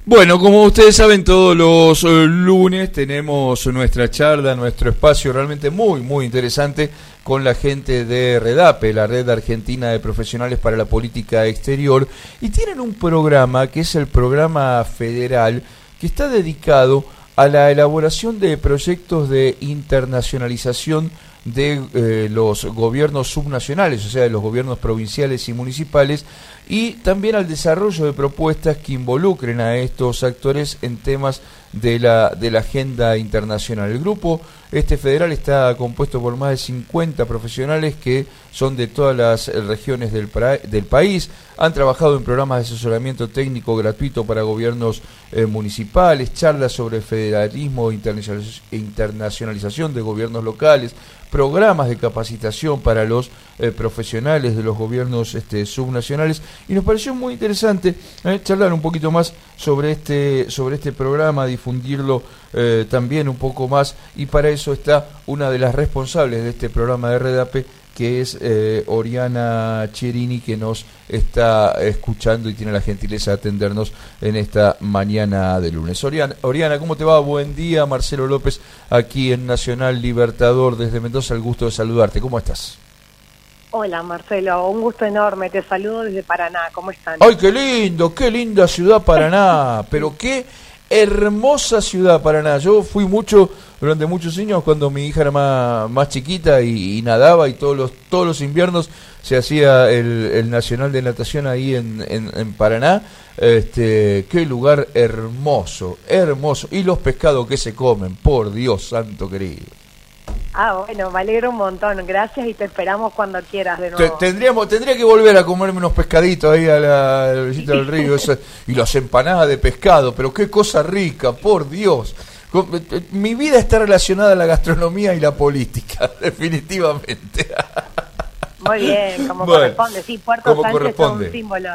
Bueno, como ustedes saben, todos los lunes tenemos nuestra charla, nuestro espacio realmente muy interesante con la gente de REDAPE, la Red Argentina de Profesionales para la Política Exterior, y tienen un programa que es el programa federal que está dedicado a la elaboración de proyectos de internacionalización de los gobiernos subnacionales, o sea, de los gobiernos provinciales y municipales, y también al desarrollo de propuestas que involucren a estos actores en temas de la agenda internacional. El grupo federal está compuesto por más de 50 profesionales que son de todas las regiones del país, han trabajado en programas de asesoramiento técnico gratuito para gobiernos municipales, charlas sobre federalismo e internacionalización de gobiernos locales, programas de capacitación para los profesionales de los gobiernos subnacionales, y nos pareció muy interesante charlar un poquito más sobre este programa, difundirlo también un poco más, y para eso está una de las responsables de este programa de REDAPE, que es Oriana Cherini, que nos está escuchando y tiene la gentileza de atendernos en esta mañana de lunes. Oriana, ¿cómo te va? Buen día. Marcelo López, aquí en Nacional Libertador, desde Mendoza, el gusto de saludarte. ¿Cómo estás? Hola Marcelo, un gusto enorme, te saludo desde Paraná, ¿cómo están? ¡Ay, qué lindo! ¡Qué linda ciudad Paraná! Pero qué hermosa ciudad Paraná. Yo fui durante muchos años cuando mi hija era más chiquita y nadaba, y todos los inviernos se hacía el Nacional de Natación ahí en Paraná. Qué lugar hermoso, y los pescados que se comen, por Dios santo querido. Bueno, me alegro un montón, gracias, y te esperamos cuando quieras de nuevo. Tendría que volver a comerme unos pescaditos ahí a la orillita del río, y las empanadas de pescado, pero qué cosa rica, por Dios. Mi vida está relacionada a la gastronomía y la política, definitivamente. Muy bien, como corresponde, sí, Puerto Sánchez corresponde. Es un símbolo.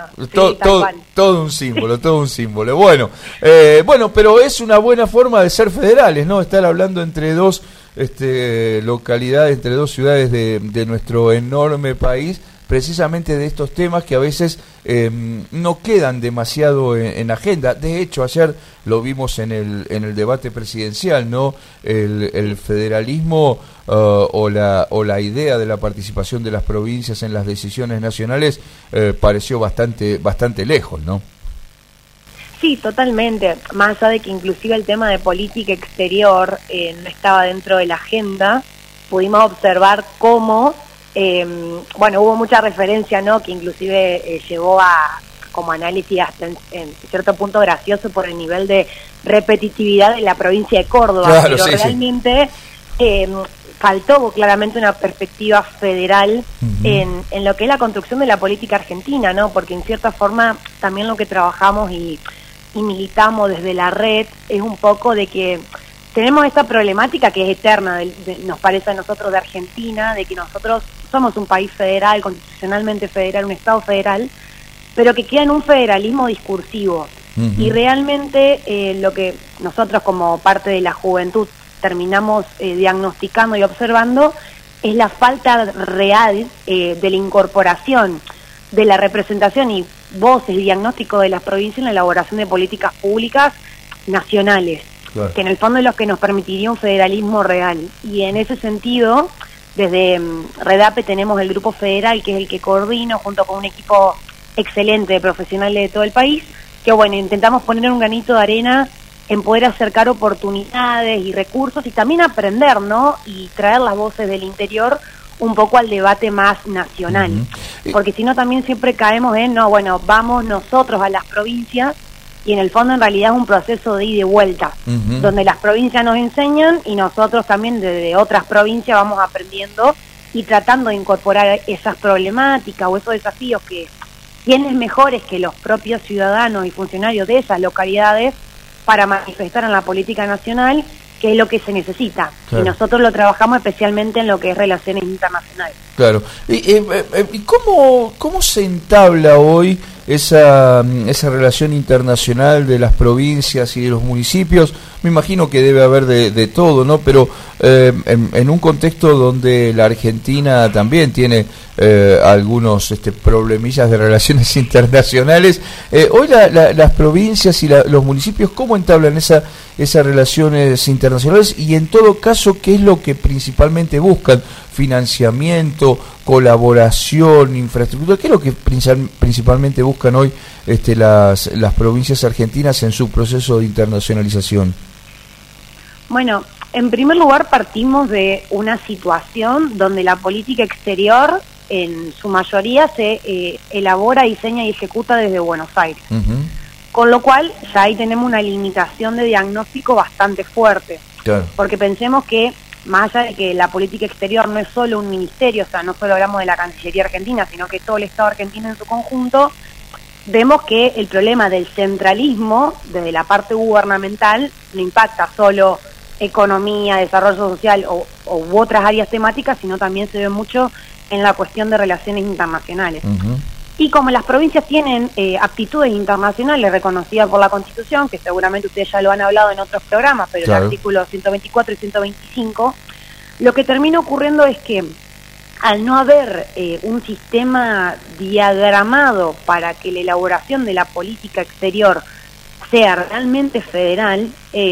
Todo un símbolo. Bueno, pero es una buena forma de ser federales, ¿no? Estar hablando entre dos localidades, entre dos ciudades de nuestro enorme país, precisamente de estos temas que a veces no quedan demasiado en agenda. De hecho, ayer lo vimos en el debate presidencial, ¿no? El federalismo o la idea de la participación de las provincias en las decisiones nacionales pareció bastante lejos, ¿no? Sí, totalmente. Más allá de que inclusive el tema de política exterior no estaba dentro de la agenda, pudimos observar cómo hubo mucha referencia, ¿no? Que inclusive llevó a como análisis hasta en cierto punto gracioso por el nivel de repetitividad de la provincia de Córdoba, claro, pero realmente faltó claramente una perspectiva federal en lo que es la construcción de la política argentina, ¿no? Porque en cierta forma también lo que trabajamos y militamos desde la red es un poco de que tenemos esta problemática que es eterna, nos parece a nosotros, de Argentina, de que nosotros somos un país federal, constitucionalmente federal, un Estado federal, pero que queda en un federalismo discursivo. Y realmente lo que nosotros como parte de la juventud terminamos diagnosticando y observando es la falta real de la incorporación de la representación y voces y diagnóstico de las provincias en la elaboración de políticas públicas nacionales. Claro. Que en el fondo es lo que nos permitiría un federalismo real. Y en ese sentido, desde REDAPE tenemos el grupo federal, que es el que coordino junto con un equipo excelente de profesionales de todo el país, que intentamos poner un granito de arena en poder acercar oportunidades y recursos y también aprender, ¿no? Y traer las voces del interior un poco al debate más nacional. Porque si no también siempre caemos en, vamos nosotros a las provincias, y en el fondo en realidad es un proceso de ida y vuelta, donde las provincias nos enseñan y nosotros también desde otras provincias vamos aprendiendo y tratando de incorporar esas problemáticas o esos desafíos que tienen mejores que los propios ciudadanos y funcionarios de esas localidades para manifestar en la política nacional, que es lo que se necesita. Claro. Y nosotros lo trabajamos especialmente en lo que es relaciones internacionales. Claro. ¿Y cómo se entabla hoy esa relación internacional de las provincias y de los municipios. Me imagino que debe haber de todo, ¿no? Pero en un contexto donde la Argentina también tiene algunos problemillas de relaciones internacionales, hoy las provincias y los municipios, ¿cómo entablan esas relaciones internacionales? Y en todo caso, ¿qué es lo que principalmente buscan? ¿Financiamiento, colaboración, infraestructura? ¿Qué es lo que principalmente buscan hoy las provincias argentinas en su proceso de internacionalización? Bueno, en primer lugar partimos de una situación donde la política exterior en su mayoría se elabora, diseña y ejecuta desde Buenos Aires. Uh-huh. Con lo cual ya ahí tenemos una limitación de diagnóstico bastante fuerte. Claro. Porque pensemos que más allá de que la política exterior no es solo un ministerio, o sea, no solo hablamos de la Cancillería Argentina, sino que todo el Estado argentino en su conjunto, vemos que el problema del centralismo desde la parte gubernamental no impacta solo economía, desarrollo social u otras áreas temáticas, sino también se ve mucho en la cuestión de relaciones internacionales. Uh-huh. Y como las provincias tienen aptitudes internacionales reconocidas por la Constitución, que seguramente ustedes ya lo han hablado en otros programas, pero claro, el artículo 124 y 125, lo que termina ocurriendo es que al no haber un sistema diagramado para que la elaboración de la política exterior sea realmente federal,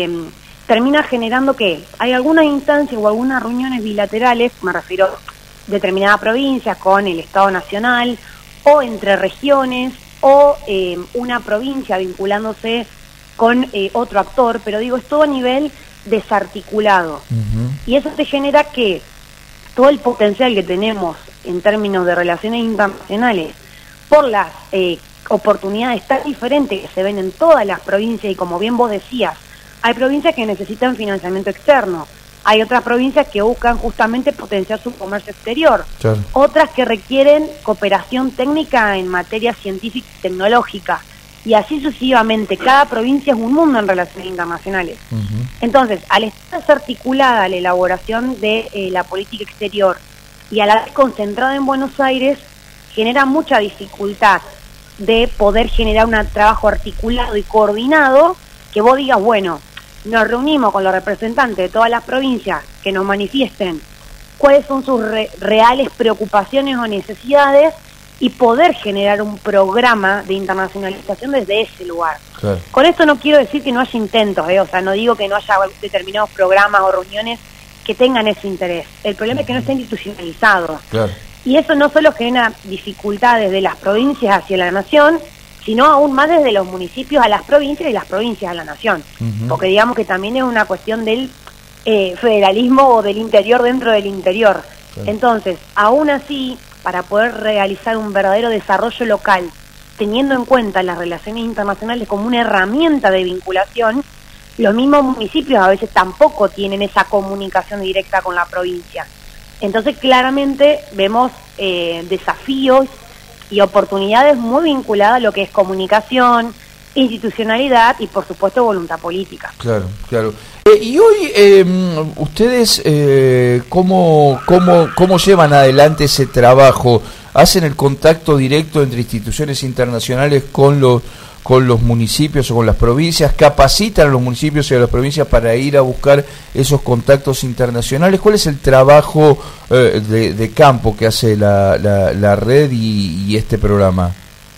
termina generando que hay algunas instancias o algunas reuniones bilaterales, me refiero a determinadas provincias con el Estado Nacional, o entre regiones, o una provincia vinculándose con otro actor, pero digo, es todo a nivel desarticulado. Uh-huh. Y eso te genera que todo el potencial que tenemos en términos de relaciones internacionales, por las oportunidades tan diferentes que se ven en todas las provincias, y como bien vos decías, hay provincias que necesitan financiamiento externo, hay otras provincias que buscan justamente potenciar su comercio exterior, claro, otras que requieren cooperación técnica en materia científica y tecnológica, y así sucesivamente. Cada provincia es un mundo en relaciones internacionales. Uh-huh. Entonces, al estar desarticulada la elaboración de la política exterior y a la vez concentrada en Buenos Aires, genera mucha dificultad de poder generar un trabajo articulado y coordinado, que vos digas, bueno, nos reunimos con los representantes de todas las provincias que nos manifiesten cuáles son sus reales preocupaciones o necesidades y poder generar un programa de internacionalización desde ese lugar. Claro. Con esto no quiero decir que no haya intentos, o sea, no digo que no haya determinados programas o reuniones que tengan ese interés. El problema es que no está institucionalizado. Claro. Y eso no solo genera dificultades de las provincias hacia la nación, sino aún más desde los municipios a las provincias y las provincias a la nación. Uh-huh. Porque digamos que también es una cuestión del federalismo o del interior dentro del interior. Claro. Entonces, aún así, para poder realizar un verdadero desarrollo local, teniendo en cuenta las relaciones internacionales como una herramienta de vinculación, los mismos municipios a veces tampoco tienen esa comunicación directa con la provincia. Entonces, claramente vemos desafíos y oportunidades muy vinculadas a lo que es comunicación, institucionalidad y, por supuesto, voluntad política. Claro, claro. Y hoy, ustedes, ¿cómo llevan adelante ese trabajo? ¿Hacen el contacto directo entre instituciones internacionales con los municipios o con las provincias? ¿Capacitan a los municipios y a las provincias para ir a buscar esos contactos internacionales? ¿Cuál es el trabajo de campo que hace la red y este programa?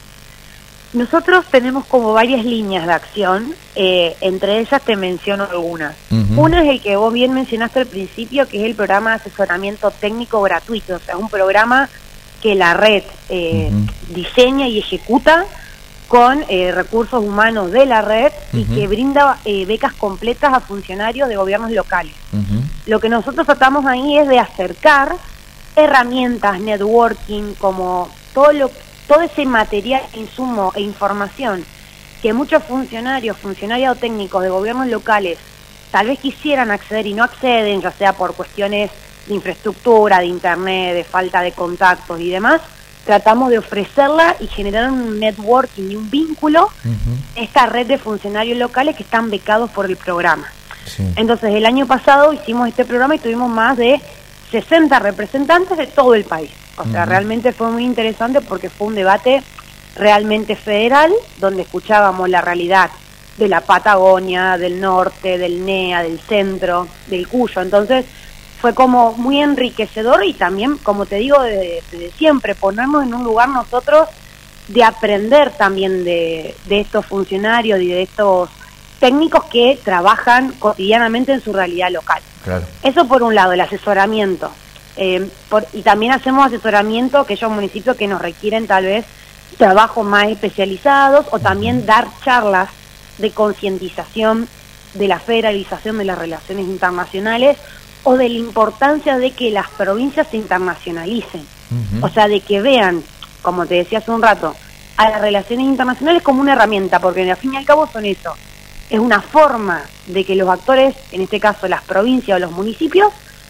Nosotros tenemos como varias líneas de acción, entre ellas te menciono algunas. Uh-huh. Una es el que vos bien mencionaste al principio, que es el programa de asesoramiento técnico gratuito, o sea, un programa que la red uh-huh. diseña y ejecuta con recursos humanos de la red uh-huh. y que brinda becas completas a funcionarios de gobiernos locales. Uh-huh. Lo que nosotros tratamos ahí es de acercar herramientas, networking, como todo ese material, insumo e información que muchos funcionarios o técnicos de gobiernos locales tal vez quisieran acceder y no acceden, ya sea por cuestiones de infraestructura, de internet, de falta de contactos y demás. Tratamos de ofrecerla y generar un networking y un vínculo uh-huh. esta red de funcionarios locales que están becados por el programa. Sí. Entonces, el año pasado hicimos este programa y tuvimos más de 60 representantes de todo el país. O sea, uh-huh. realmente fue muy interesante porque fue un debate realmente federal, donde escuchábamos la realidad de la Patagonia, del norte, del NEA, del centro, del Cuyo. Entonces fue como muy enriquecedor y también, como te digo, desde siempre, ponernos en un lugar nosotros de aprender también de estos funcionarios y de estos técnicos que trabajan cotidianamente en su realidad local. Claro. Eso por un lado, el asesoramiento. Y también hacemos asesoramiento a aquellos municipios que nos requieren tal vez trabajos más especializados, o también dar charlas de concientización de la federalización de las relaciones internacionales, o de la importancia de que las provincias se internacionalicen. O sea, de que vean, como te decía hace un rato, a las relaciones internacionales como una herramienta, porque al fin y al cabo son eso. Es una forma de que los actores, en este caso las provincias o los municipios,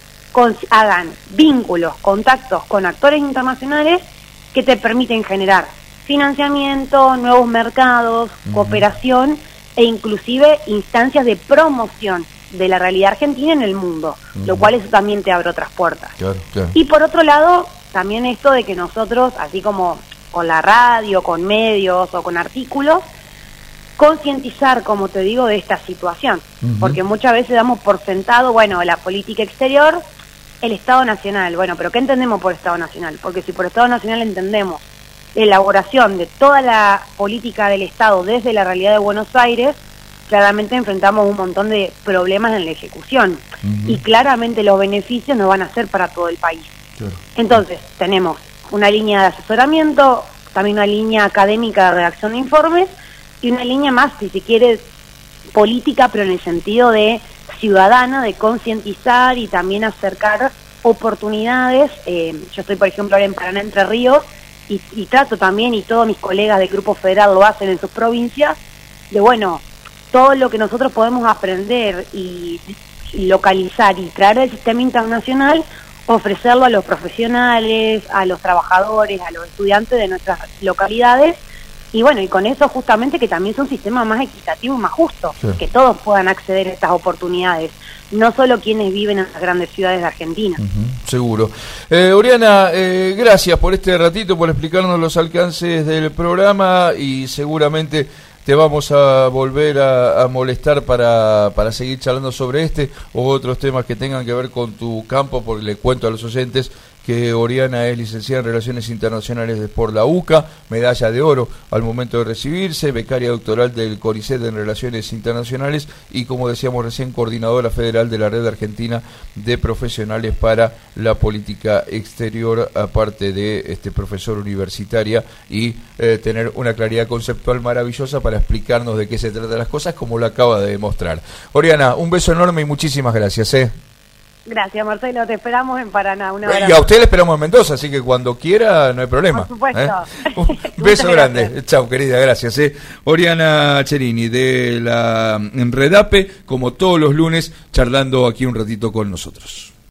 hagan vínculos, contactos con actores internacionales que te permiten generar financiamiento, nuevos mercados, cooperación e inclusive instancias de promoción de la realidad argentina en el mundo, lo cual eso también te abre otras puertas. Claro, claro. Y por otro lado, también esto de que nosotros, así como con la radio, con medios o con artículos, concientizar, como te digo, de esta situación, porque muchas veces damos por sentado, bueno, la política exterior, el Estado Nacional. Bueno, pero ¿qué entendemos por Estado Nacional? Porque si por Estado Nacional entendemos la elaboración de toda la política del Estado desde la realidad de Buenos Aires, claramente enfrentamos un montón de problemas en la ejecución, y claramente los beneficios no van a ser para todo el país. Claro. Entonces, tenemos una línea de asesoramiento, también una línea académica de redacción de informes, y una línea más, si se quiere, política, pero en el sentido de ciudadana, de concientizar y también acercar oportunidades. Yo estoy, por ejemplo, ahora en Paraná, Entre Ríos, y trato también, y todos mis colegas del Grupo Federal lo hacen en sus provincias, de bueno, todo lo que nosotros podemos aprender y localizar y traer del sistema internacional, ofrecerlo a los profesionales, a los trabajadores, a los estudiantes de nuestras localidades. Y bueno, y con eso justamente que también son sistemas más equitativos, más justos, sí, que todos puedan acceder a estas oportunidades, no solo quienes viven en las grandes ciudades de Argentina. Seguro. Oriana, gracias por este ratito, por explicarnos los alcances del programa, y seguramente te vamos a volver a molestar para seguir charlando sobre este u otros temas que tengan que ver con tu campo, porque le cuento a los oyentes que Oriana es licenciada en Relaciones Internacionales por la UCA, medalla de oro al momento de recibirse, becaria doctoral del CONICET en Relaciones Internacionales y, como decíamos recién, coordinadora federal de la Red Argentina de Profesionales para la Política Exterior, aparte de profesora universitaria, y tener una claridad conceptual maravillosa para explicarnos de qué se tratan las cosas, como lo acaba de demostrar. Oriana, un beso enorme y muchísimas gracias. Gracias, Marcelo, te esperamos en Paraná. Y a usted le esperamos en Mendoza, así que cuando quiera no hay problema. Por supuesto. Un beso grande. Chao, querida, gracias. Oriana Cherini, de la REDAPE, como todos los lunes, charlando aquí un ratito con nosotros.